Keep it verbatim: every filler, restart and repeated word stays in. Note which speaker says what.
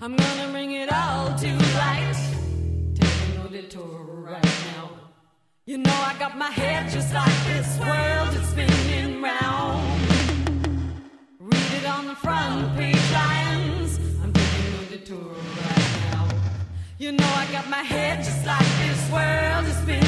Speaker 1: I'm gonna bring it all to light. Taking no detour right now. You know I got my head just like this world is spinning round. Read it on the front page lines. I'm taking no detour right now. You know I got my head just like this world is spinning.